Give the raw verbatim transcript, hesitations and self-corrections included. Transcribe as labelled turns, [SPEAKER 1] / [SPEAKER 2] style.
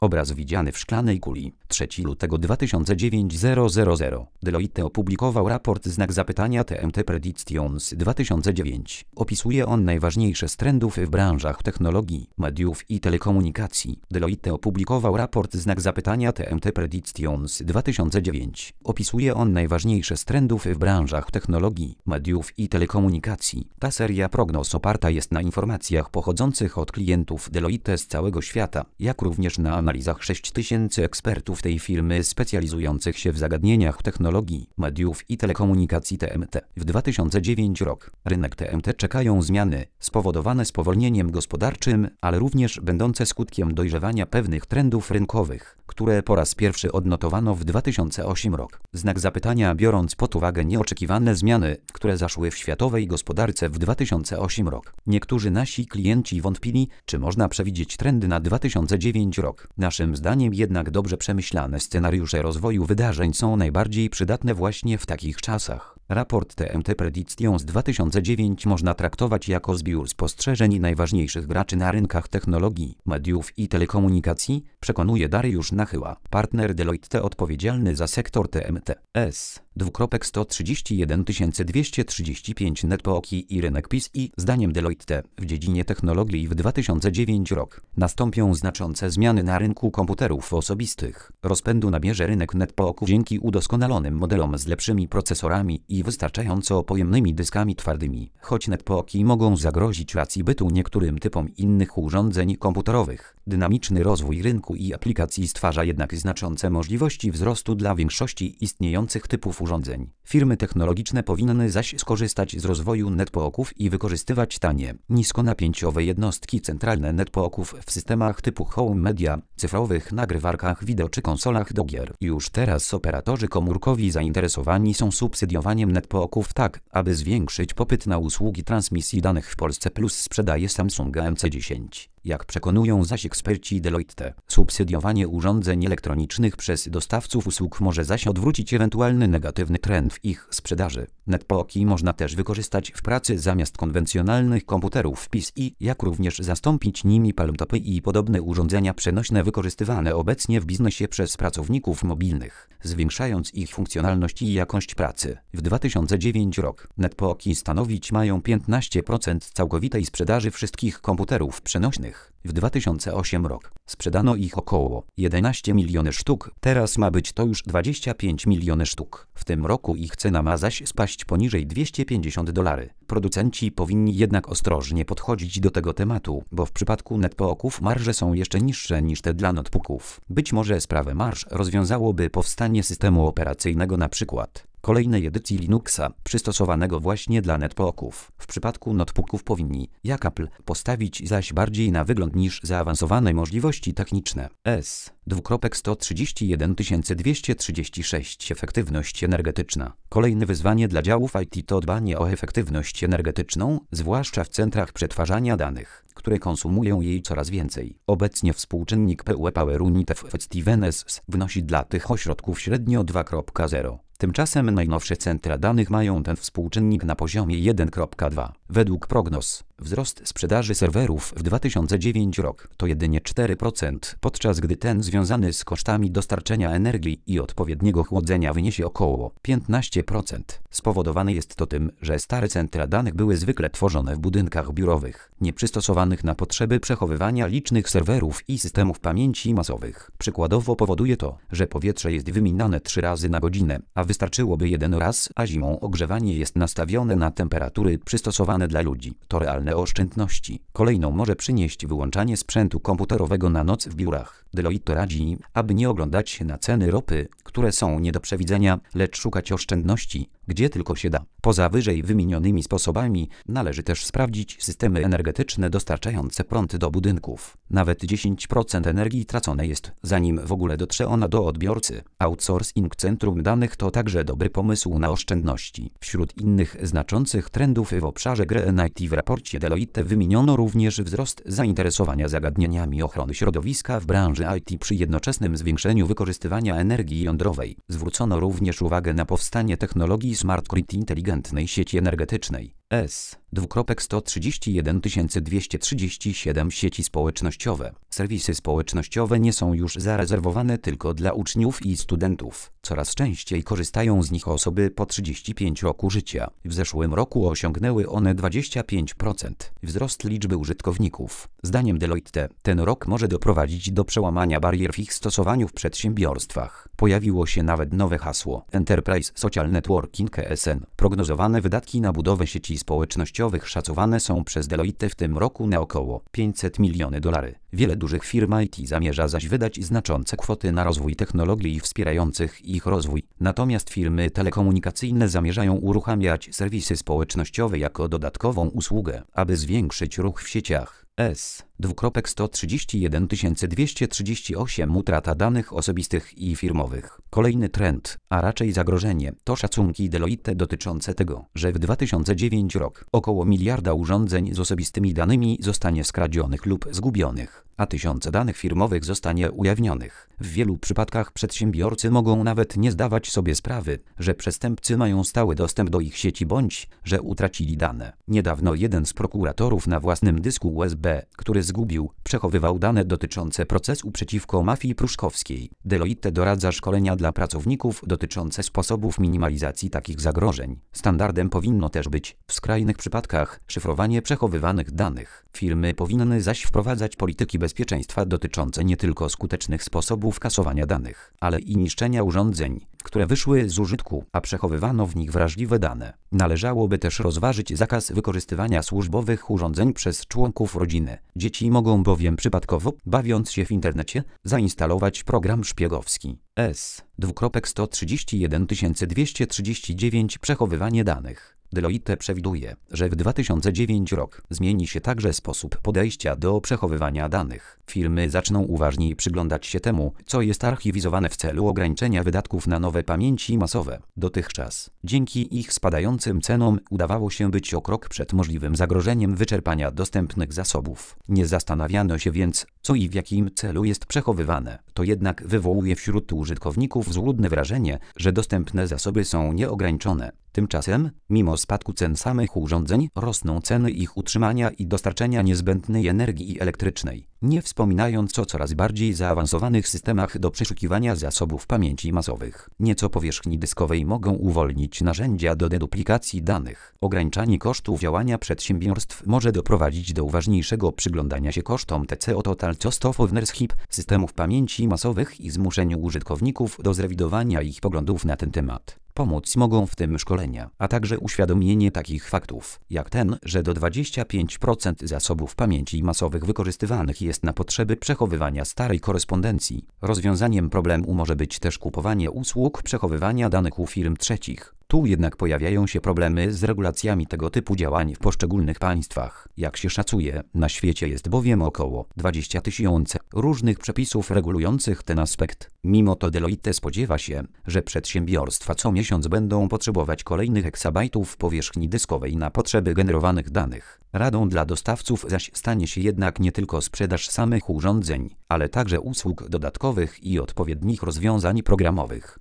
[SPEAKER 1] Obraz widziany w szklanej kuli. trzeciego lutego dwa tysiące dziewiątego. Deloitte opublikował raport Znak Zapytania T M T Predictions dwa tysiące dziewięć. Opisuje on najważniejsze z trendów w branżach technologii, mediów i telekomunikacji. Deloitte opublikował raport Znak Zapytania T M T Predictions dwa tysiące dziewięć. Opisuje on najważniejsze z trendów w branżach technologii, mediów i telekomunikacji. Ta seria prognoz oparta jest na informacjach pochodzących od klientów Deloitte z całego świata, jak również na analizach sześć tysięcy ekspertów tej firmy specjalizujących się w zagadnieniach technologii, mediów i telekomunikacji T M T. W dwa tysiące dziewiąty rok rynek T M T czekają zmiany spowodowane spowolnieniem gospodarczym, ale również będące skutkiem dojrzewania pewnych trendów rynkowych, które po raz pierwszy odnotowano w dwa tysiące ósmym rok. Znak zapytania biorąc pod uwagę nieoczekiwane zmiany, które zaszły w światowej gospodarce w dwa tysiące ósmym rok. Niektórzy nasi klienci wątpili, czy można przewidzieć trendy na dwa tysiące dziewiąty rok. Naszym zdaniem jednak dobrze przemyślane scenariusze rozwoju wydarzeń są najbardziej przydatne właśnie w takich czasach. Raport T M T Predictions dwa tysiące dziewięć można traktować jako zbiór spostrzeżeń najważniejszych graczy na rynkach technologii, mediów i telekomunikacji, przekonuje Dariusz Nachyła, partner Deloitte odpowiedzialny za sektor T M T. S. sto trzydzieści jeden tysięcy dwieście trzydzieści pięć netpooki i rynek P C I. Zdaniem Deloitte w dziedzinie technologii w dwa tysiące dziewiąty rok nastąpią znaczące zmiany na rynku komputerów osobistych. Rozpędu nabierze rynek netpooków dzięki udoskonalonym modelom z lepszymi procesorami i wystarczająco pojemnymi dyskami twardymi. Choć netpooki mogą zagrozić racji bytu niektórym typom innych urządzeń komputerowych, dynamiczny rozwój rynku i aplikacji stwarza jednak znaczące możliwości wzrostu dla większości istniejących typów urządzeń. Firmy technologiczne powinny zaś skorzystać z rozwoju netpooków i wykorzystywać tanie, niskonapięciowe jednostki centralne netpooków w systemach typu home media, cyfrowych nagrywarkach wideo czy konsolach do gier. Już teraz operatorzy komórkowi zainteresowani są subsydiowaniem netpooków tak, aby zwiększyć popyt na usługi transmisji danych w Polsce plus sprzedaje Samsunga M C dziesięć. Jak przekonują zaś eksperci Deloitte, subsydiowanie urządzeń elektronicznych przez dostawców usług może zaś odwrócić ewentualny negatywny trend w ich sprzedaży. Netpooki można też wykorzystać w pracy zamiast konwencjonalnych komputerów P C I, jak również zastąpić nimi laptopy i podobne urządzenia przenośne wykorzystywane obecnie w biznesie przez pracowników mobilnych, zwiększając ich funkcjonalność i jakość pracy. W dwa tysiące dziewiąty rok netpooki stanowić mają piętnaście procent całkowitej sprzedaży wszystkich komputerów przenośnych. W dwa tysiące ósmym rok sprzedano ich około jedenaście milionów sztuk, teraz ma być to już dwadzieścia pięć milionów sztuk. W tym roku ich cena ma zaś spaść poniżej dwieście pięćdziesiąt dolarów. Producenci powinni jednak ostrożnie podchodzić do tego tematu, bo w przypadku netpooków marże są jeszcze niższe niż te dla notebooków. Być może sprawę marż rozwiązałoby powstanie systemu operacyjnego na przykład kolejnej edycji Linuxa, przystosowanego właśnie dla netpooków. W przypadku notebooków powinni, jak Apple, postawić zaś bardziej na wygląd niż zaawansowane możliwości techniczne. S. sto trzydzieści jeden tysięcy dwieście trzydzieści sześć Efektywność energetyczna. Kolejne wyzwanie dla działów I T to dbanie o efektywność energetyczną, zwłaszcza w centrach przetwarzania danych, które konsumują jej coraz więcej. Obecnie współczynnik P U E Power Unit Effectiveness wynosi dla tych ośrodków średnio dwa przecinek zero. Tymczasem najnowsze centra danych mają ten współczynnik na poziomie jeden przecinek dwa. Według prognoz, wzrost sprzedaży serwerów w dwa tysiące dziewiąty rok to jedynie cztery procent, podczas gdy ten związany z kosztami dostarczenia energii i odpowiedniego chłodzenia wyniesie około piętnaście procent. Spowodowane jest to tym, że stare centra danych były zwykle tworzone w budynkach biurowych, nieprzystosowanych na potrzeby przechowywania licznych serwerów i systemów pamięci masowych. Przykładowo powoduje to, że powietrze jest wymieniane trzy razy na godzinę, a wystarczyłoby jeden raz, a zimą ogrzewanie jest nastawione na temperatury przystosowane dla ludzi. To realne oszczędności. Kolejną może przynieść wyłączanie sprzętu komputerowego na noc w biurach. Deloitte radzi, aby nie oglądać się na ceny ropy, które są nie do przewidzenia, lecz szukać oszczędności, gdzie tylko się da. Poza wyżej wymienionymi sposobami należy też sprawdzić systemy energetyczne dostarczające prąd do budynków. Nawet dziesięć procent energii tracone jest, zanim w ogóle dotrze ona do odbiorcy. Outsourcing centrum danych to także dobry pomysł na oszczędności. Wśród innych znaczących trendów w obszarze Green I T w raporcie Deloitte wymieniono również wzrost zainteresowania zagadnieniami ochrony środowiska w branży I T przy jednoczesnym zwiększeniu wykorzystywania energii jądrowej. Zwrócono również uwagę na powstanie technologii Smart Grid inteligentnej sieci energetycznej. S. Dwukropek sto trzydzieści jeden tysięcy dwieście trzydzieści siedem sieci społecznościowe. Serwisy społecznościowe nie są już zarezerwowane tylko dla uczniów i studentów. Coraz częściej korzystają z nich osoby po trzydzieści pięć roku życia. W zeszłym roku osiągnęły one dwadzieścia pięć procent wzrost liczby użytkowników. Zdaniem Deloitte ten rok może doprowadzić do przełamania barier w ich stosowaniu w przedsiębiorstwach. Pojawiło się nawet nowe hasło Enterprise Social Networking E S N. Prognozowane wydatki na budowę sieci społecznościowych szacowane są przez Deloitte w tym roku na około pięćset milionów dolarów. Wiele dużych firm I T zamierza zaś wydać znaczące kwoty na rozwój technologii wspierających ich rozwój. Natomiast firmy telekomunikacyjne zamierzają uruchamiać serwisy społecznościowe jako dodatkową usługę, aby zwiększyć ruch w sieciach. S. Dwukropek sto trzydzieści jeden tysięcy dwieście trzydzieści osiem Utrata danych osobistych i firmowych. Kolejny trend, a raczej zagrożenie, to szacunki Deloitte dotyczące tego, że w dwa tysiące dziewiątym roku około miliarda urządzeń z osobistymi danymi zostanie skradzionych lub zgubionych, a tysiące danych firmowych zostanie ujawnionych. W wielu przypadkach przedsiębiorcy mogą nawet nie zdawać sobie sprawy, że przestępcy mają stały dostęp do ich sieci bądź, że utracili dane. Niedawno jeden z prokuratorów na własnym dysku U S B, który zgubił, przechowywał dane dotyczące procesu przeciwko mafii pruszkowskiej. Deloitte doradza szkolenia dla pracowników dotyczące sposobów minimalizacji takich zagrożeń. Standardem powinno też być, w skrajnych przypadkach, szyfrowanie przechowywanych danych. Firmy powinny zaś wprowadzać polityki bezpieczeństwa dotyczące nie tylko skutecznych sposobów kasowania danych, ale i niszczenia urządzeń, które wyszły z użytku, a przechowywano w nich wrażliwe dane. Należałoby też rozważyć zakaz wykorzystywania służbowych urządzeń przez członków rodziny. Dzieci mogą bowiem przypadkowo, bawiąc się w internecie, zainstalować program szpiegowski. S. Dwukropek sto trzydzieści jeden tysięcy dwieście trzydzieści dziewięć Przechowywanie danych. Deloitte przewiduje, że w dwa tysiące dziewiątym roku zmieni się także sposób podejścia do przechowywania danych. Firmy zaczną uważniej przyglądać się temu, co jest archiwizowane w celu ograniczenia wydatków na nowe pamięci masowe. Dotychczas, dzięki ich spadającym cenom, udawało się być o krok przed możliwym zagrożeniem wyczerpania dostępnych zasobów. Nie zastanawiano się więc, co i w jakim celu jest przechowywane. To jednak wywołuje wśród użytkowników złudne wrażenie, że dostępne zasoby są nieograniczone. Tymczasem, mimo spadku cen samych urządzeń, rosną ceny ich utrzymania i dostarczenia niezbędnej energii elektrycznej, nie wspominając o coraz bardziej zaawansowanych systemach do przeszukiwania zasobów pamięci masowych. Nieco powierzchni dyskowej mogą uwolnić narzędzia do deduplikacji danych. Ograniczanie kosztów działania przedsiębiorstw może doprowadzić do uważniejszego przyglądania się kosztom T C O Total Cost of Ownership systemów pamięci masowych i zmuszeniu użytkowników do zrewidowania ich poglądów na ten temat. Pomóc mogą w tym szkolenia, a także uświadomienie takich faktów, jak ten, że do dwudziestu pięciu procent zasobów pamięci masowych wykorzystywanych jest na potrzeby przechowywania starej korespondencji. Rozwiązaniem problemu może być też kupowanie usług przechowywania danych u firm trzecich. Tu jednak pojawiają się problemy z regulacjami tego typu działań w poszczególnych państwach. Jak się szacuje, na świecie jest bowiem około dwadzieścia tysięcy różnych przepisów regulujących ten aspekt. Mimo to Deloitte spodziewa się, że przedsiębiorstwa co miesiąc będą potrzebować kolejnych eksabajtów powierzchni dyskowej na potrzeby generowanych danych. Radą dla dostawców zaś stanie się jednak nie tylko sprzedaż samych urządzeń, ale także usług dodatkowych i odpowiednich rozwiązań programowych.